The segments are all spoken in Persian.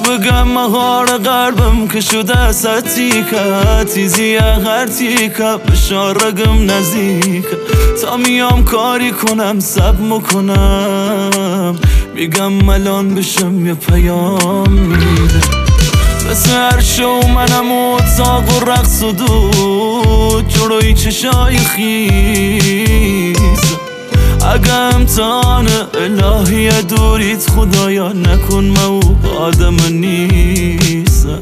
بگم مهار قلبم که شده ستیکه تیزی هر تیکه بشار رگم نزدیکه تا میام کاری کنم سب مکنم میگم ملان بشم یه پیام میده مثل هر شو منم اتاق و رقص و دود جلوی چشای خیز اگه امتحان الهی دوریت خدایا نکن من او آدم نیستم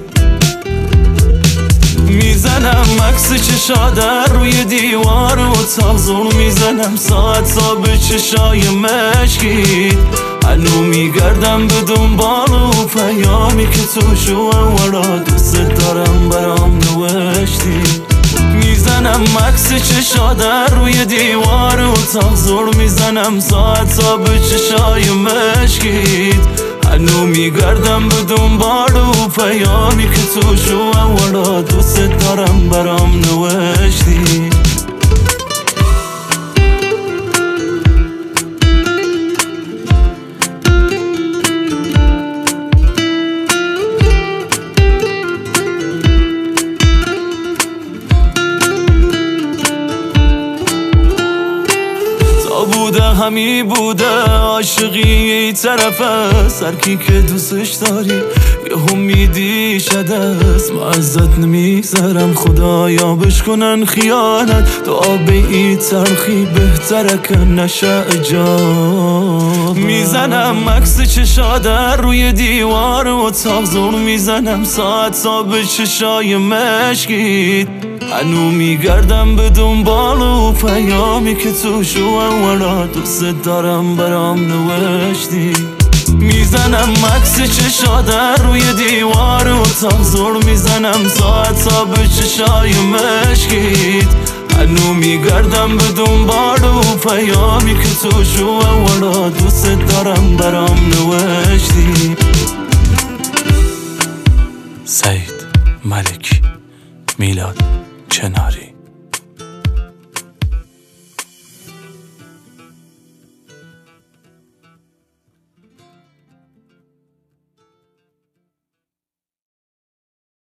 میزنم عکس چشادر روی دیوار اتاق زور میزنم ساعت تا به چشای مشکید هنو میگردم به دنبال و پیامی که توشو اورا دوست دارم برام نوشتی میزنم عکس چشادر روی دیوار اتاق زور میزنم ساعت تا به چشای مشکید هنو میگردم به دنبال و پیامی که توشو اولا دوست دارم برام نوشتی بوده همی بوده عاشقی ای طرفه سرکی که دوستش داری یه هم میدی شدست ما ازت نمیگذرم خدایا بشکنن خیانت دعا به ای تلخی بهتره که نشه اجاب میزنم عکس چشادر روی دیوار اتاق زور میزنم ساعت تا به چشای مشکید هنو میگردم به دنبال و پیامی که توشو اولا دوست دارم برام نوشتی میزنم عکس چشادر روی دیوار اتاق زور میزنم ساعت تا به چشای مشکید هنو میگردم به دنبال و پیامی که توشو اولا دوست دارم برام نوشتی سعید ملکی میلاد چناری